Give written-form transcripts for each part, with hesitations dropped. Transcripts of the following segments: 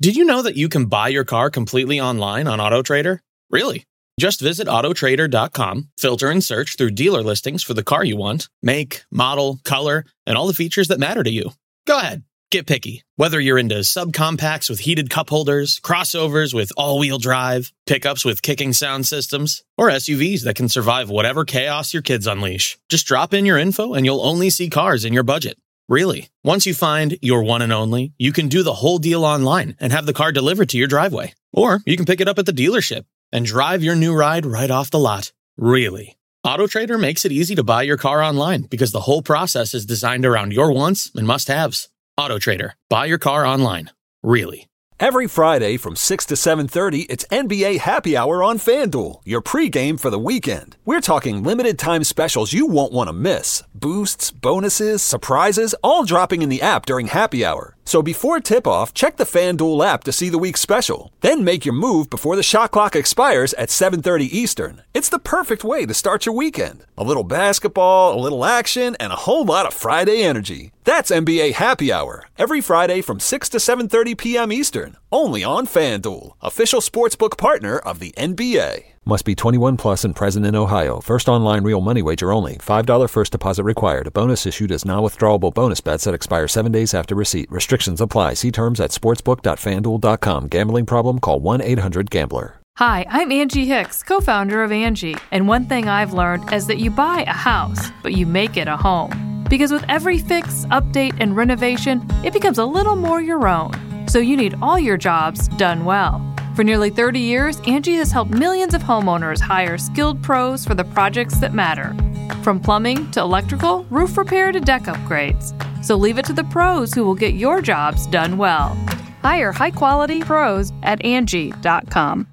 Did you know that you can buy your car completely online on AutoTrader? Really? Just visit autotrader.com, filter and search through dealer listings for the car you want, make, model, color, and all the features that matter to you. Go ahead, get picky. Whether you're into subcompacts with heated cup holders, crossovers with all-wheel drive, pickups with kicking sound systems, or SUVs that can survive whatever chaos your kids unleash. Just drop in your info and you'll only see cars in your budget. Really. Once you find your one and only, you can do the whole deal online and have the car delivered to your driveway. Or you can pick it up at the dealership and drive your new ride right off the lot. Really. AutoTrader makes it easy to buy your car online because the whole process is designed around your wants and must-haves. AutoTrader. Buy your car online. Really. Every Friday from 6 to 7:30, it's NBA Happy Hour on FanDuel, your pregame for the weekend. We're talking limited-time specials you won't want to miss. Boosts, bonuses, surprises, all dropping in the app during Happy Hour. So before tip-off, check the FanDuel app to see the week's special. Then make your move before the shot clock expires at 7:30 Eastern. It's the perfect way to start your weekend. A little basketball, a little action, and a whole lot of Friday energy. That's NBA Happy Hour, every Friday from 6 to 7:30 p.m. Eastern, only on FanDuel, official sportsbook partner of the NBA. Must be 21 plus and present in Ohio. First online real money wager only. $5 first deposit required. A bonus issued as non-withdrawable bonus bets that expire 7 days after receipt. Restrictions apply. See terms at sportsbook.fanduel.com. Gambling problem? Call 1-800-GAMBLER. Hi, I'm Angie Hicks, co-founder of Angie. And one thing I've learned is that you buy a house, but you make it a home. Because with every fix, update, and renovation, it becomes a little more your own. So you need all your jobs done well. For nearly 30 years, Angie has helped millions of homeowners hire skilled pros for the projects that matter. From plumbing to electrical, roof repair to deck upgrades. So leave it to the pros who will get your jobs done well. Hire high-quality pros at Angie.com.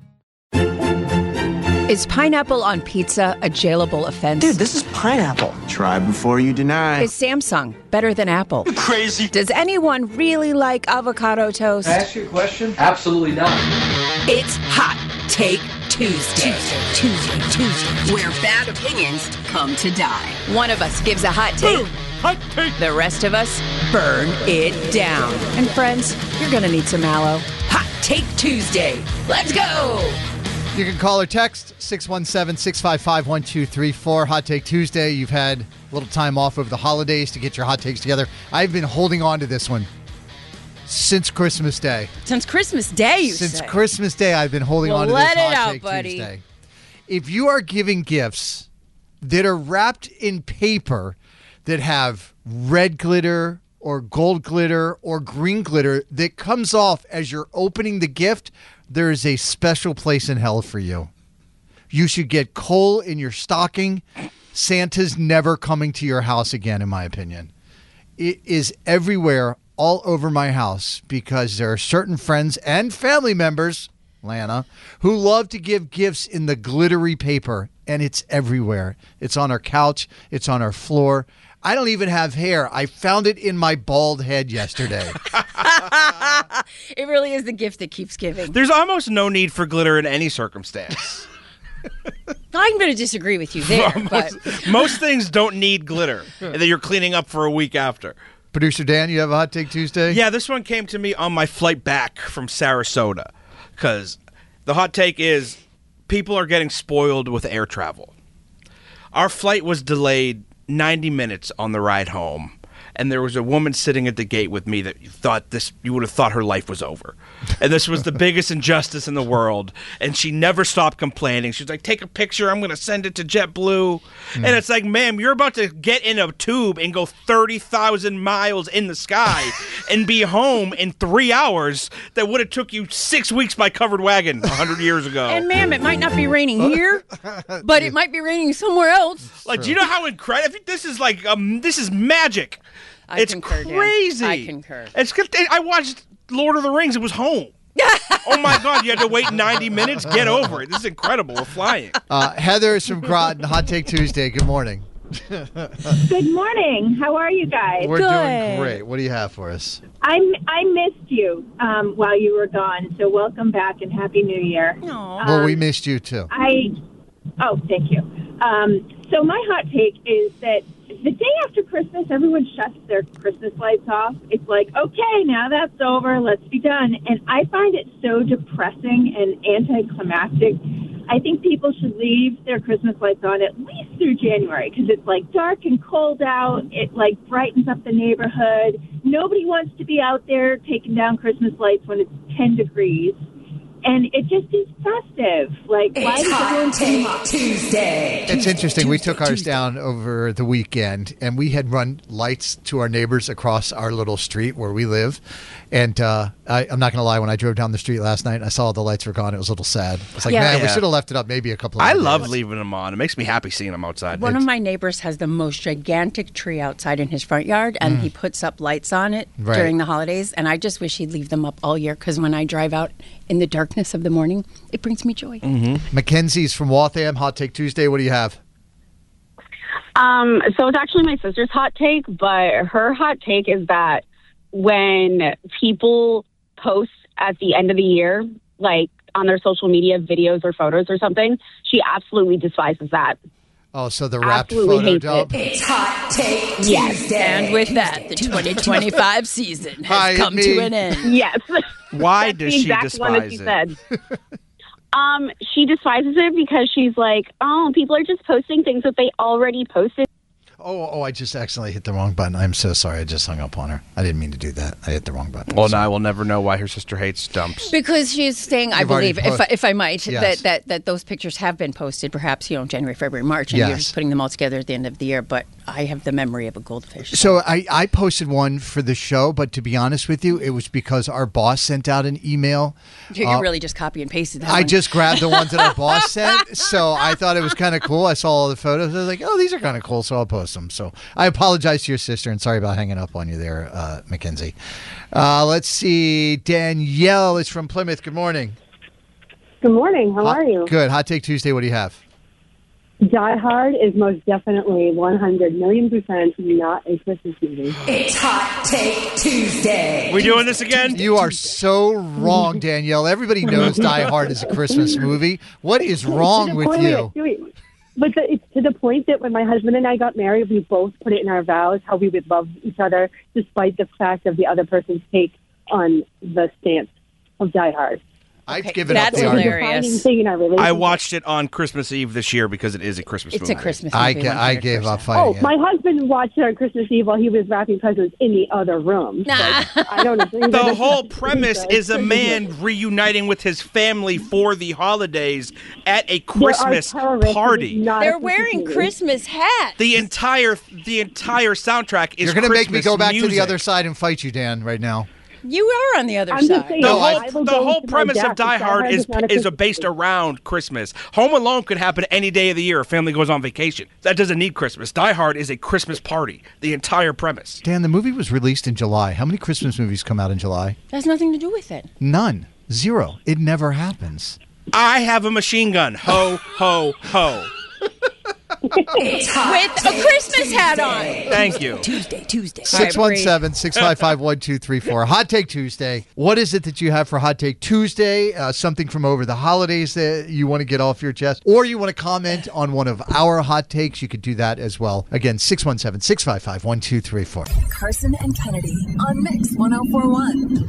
Is pineapple on pizza a jailable offense? Dude, this is pineapple. Try before you deny. Is Samsung better than Apple? You crazy. Does anyone really like avocado toast? Can I ask you a question? Absolutely not. It's Hot Take Tuesday. Tuesday. Where bad opinions come to die. One of us gives a hot take. Boom. Hot take. The rest of us burn it down. And friends, you're going to need some aloe. Hot Take Tuesday. Let's go. You can call or text 617-655-1234. Hot Take Tuesday. You've had a little time off over the holidays to get your hot takes together. I've been holding on to this one since Christmas Day. Since Christmas Day, you Since say? Christmas Day, I've been holding on to this let it Hot out, Take buddy. Tuesday. If you are giving gifts that are wrapped in paper that have red glitter or gold glitter or green glitter that comes off as you're opening the gift, there is a special place in hell for you. You should get coal in your stocking. Santa's never coming to your house again, in my opinion. It is everywhere, all over my house, because there are certain friends and family members, Lana, who love to give gifts in the glittery paper, and it's everywhere. It's on our couch. It's on our floor. I don't even have hair. I found it in my bald head yesterday. It really is the gift that keeps giving. There's almost no need for glitter in any circumstance. I'm going to disagree with you there. But Most things don't need glitter that you're cleaning up for a week after. Producer Dan, you have a Hot Take Tuesday? Yeah, this one came to me on my flight back from Sarasota because the hot take is people are getting spoiled with air travel. Our flight was delayed 90 minutes on the ride home, and there was a woman sitting at the gate with me that you would have thought her life was over. And this was the biggest injustice in the world, and she never stopped complaining. She's like, take a picture, I'm going to send it to JetBlue. And it's like, ma'am, you're about to get in a tube and go 30,000 miles in the sky and be home in 3 hours that would have took you 6 weeks by covered wagon 100 years ago. and ma'am, it might not be raining here, but it might be raining somewhere else. Like, do you know how incredible this is? Like, this is magic. It's concur, Dan. crazy. I concur. I watched Lord of the Rings. It was home. Oh my God! You had to wait 90 minutes. Get over it. This is incredible. We're flying. Heather is from Groton. Hot Take Tuesday. Good morning. Good morning. How are you guys? We're doing great. What do you have for us? I missed you while you were gone, so welcome back and Happy New Year. Well, we missed you too. Thank you. So my hot take is that the day after Christmas, everyone shuts their Christmas lights off. It's like, okay, now that's over. Let's be done. And I find it so depressing and anticlimactic. I think people should leave their Christmas lights on at least through January because it's like dark and cold out. It like brightens up the neighborhood. Nobody wants to be out there taking down Christmas lights when it's 10 degrees. And it just is festive. Like, why It's Hot Take Tuesday. It's interesting. We took ours down over the weekend, and we had run lights to our neighbors across our little street where we live. And I'm not going to lie, when I drove down the street last night and I saw the lights were gone, it was a little sad. It's like, man, we should have left it up maybe a couple of I days. love leaving them on. It makes me happy seeing them outside. One of my neighbors has the most gigantic tree outside in his front yard, and he puts up lights on it during the holidays. And I just wish he'd leave them up all year because when I drive out in the darkness of the morning, it brings me joy. Mackenzie's from Waltham. Hot Take Tuesday. What do you have? So it's actually my sister's hot take, but her hot take is that when people post at the end of the year, like on their social media videos or photos or something, she absolutely despises that. Oh, so the wrapped Absolutely photo hates dump. It's Hot Take Tuesday. Yes, and with that, the 2025 season has come to an end. Yes. Why That's does the she exact one that despise she said. She despises it because she's like, oh, people are just posting things that they already posted. Oh, I just accidentally hit the wrong button. I'm so sorry. I just hung up on her. I didn't mean to do that. I hit the wrong button. Well, now I will never know why her sister hates dumps. Because she's saying, I You've already believe, if I might, Yes. that those pictures have been posted, perhaps, January, February, March, and you're Yes. just putting them all together at the end of the year. But I have the memory of a goldfish. So I posted one for the show, but to be honest with you, it was because our boss sent out an email. You really just copy and pasted that I one. just grabbed the ones that our boss sent, so I thought it was kind of cool. I saw all the photos. I was like, oh, these are kind of cool, so I'll post them. So I apologize to your sister, and sorry about hanging up on you there, Mackenzie. Let's see. Danielle is from Plymouth. Good morning. Good morning. How are you? Good. Hot Take Tuesday. What do you have? Die Hard is most definitely 100,000,000% not a Christmas movie. It's Hot Take Tuesday. We doing this again? You are so wrong, Danielle. Everybody knows Die Hard is a Christmas movie. What is wrong with you? But it's to the point that when my husband and I got married, we both put it in our vows how we would love each other despite the fact of the other person's take on the stance of Die Hard. I've given up That's the hilarious. Thing in our relationship. I watched it on Christmas Eve this year because it is a Christmas movie. It's a Christmas I movie. gave up Oh, fighting it. my husband watched it on Christmas Eve while he was wrapping presents in the other room. So I don't agree with The it. whole premise is a man reuniting with his family for the holidays at a Christmas party. They're wearing Christmas hats. The entire soundtrack is You're going to make me Christmas go back to the music. other side and fight you, Dan, right now. You are on the other I'm just side. saying, The I will go whole to my premise death of Die if Hard is not a Christmas based around Christmas. Home Alone could happen any day of the year. A family goes on vacation. That doesn't need Christmas. Die Hard is a Christmas party. The entire premise. Dan, the movie was released in July. How many Christmas movies come out in July? That has nothing to do with it. None. Zero. It never happens. I have a machine gun. Ho, ho, ho. It's Hot With a Christmas hat on. Thank you. Tuesday. 617-655-1234. Hot Take Tuesday. What is it that you have for Hot Take Tuesday? Something from over the holidays that you want to get off your chest? Or you want to comment on one of our hot takes? You could do that as well. Again, 617-655-1234. Carson and Kennedy on Mix 104.1.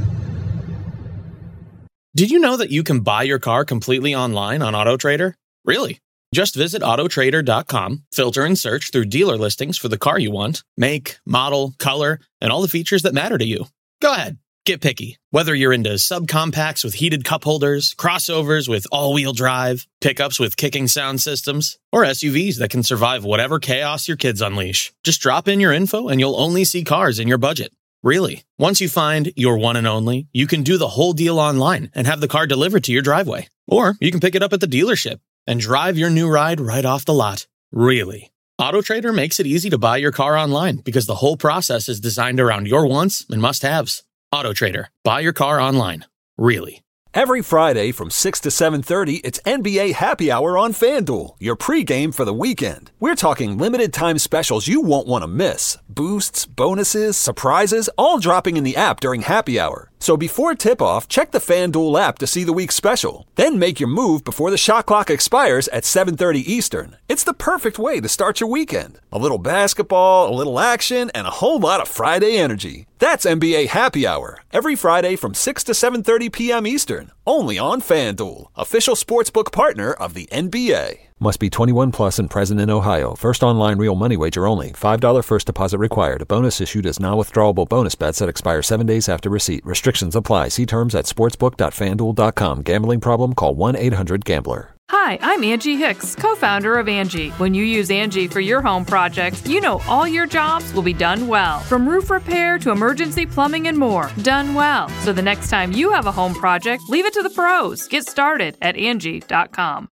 Did you know that you can buy your car completely online on AutoTrader? Really? Just visit autotrader.com, filter and search through dealer listings for the car you want, make, model, color, and all the features that matter to you. Go ahead, get picky. Whether you're into subcompacts with heated cup holders, crossovers with all-wheel drive, pickups with kicking sound systems, or SUVs that can survive whatever chaos your kids unleash. Just drop in your info and you'll only see cars in your budget. Really. Once you find your one and only, you can do the whole deal online and have the car delivered to your driveway. Or you can pick it up at the dealership and drive your new ride right off the lot. Really. AutoTrader makes it easy to buy your car online because the whole process is designed around your wants and must-haves. AutoTrader. Buy your car online. Really. Every Friday from 6 to 7:30, it's NBA Happy Hour on FanDuel, your pregame for the weekend. We're talking limited time specials you won't want to miss. Boosts, bonuses, surprises, all dropping in the app during Happy Hour. So before tip-off, check the FanDuel app to see the week's special. Then make your move before the shot clock expires at 7:30 Eastern. It's the perfect way to start your weekend. A little basketball, a little action, and a whole lot of Friday energy. That's NBA Happy Hour, every Friday from 6 to 7:30 p.m. Eastern, only on FanDuel, official sportsbook partner of the NBA. Must be 21 plus and present in Ohio. First online real money wager only. $5 first deposit required. A bonus issued as non-withdrawable bonus bets that expire 7 days after receipt. Restrictions apply. See terms at sportsbook.fanduel.com. Gambling problem? Call 1-800-GAMBLER. Hi, I'm Angie Hicks, co-founder of Angie. When you use Angie for your home projects, you know all your jobs will be done well. From roof repair to emergency plumbing and more, done well. So the next time you have a home project, leave it to the pros. Get started at Angie.com.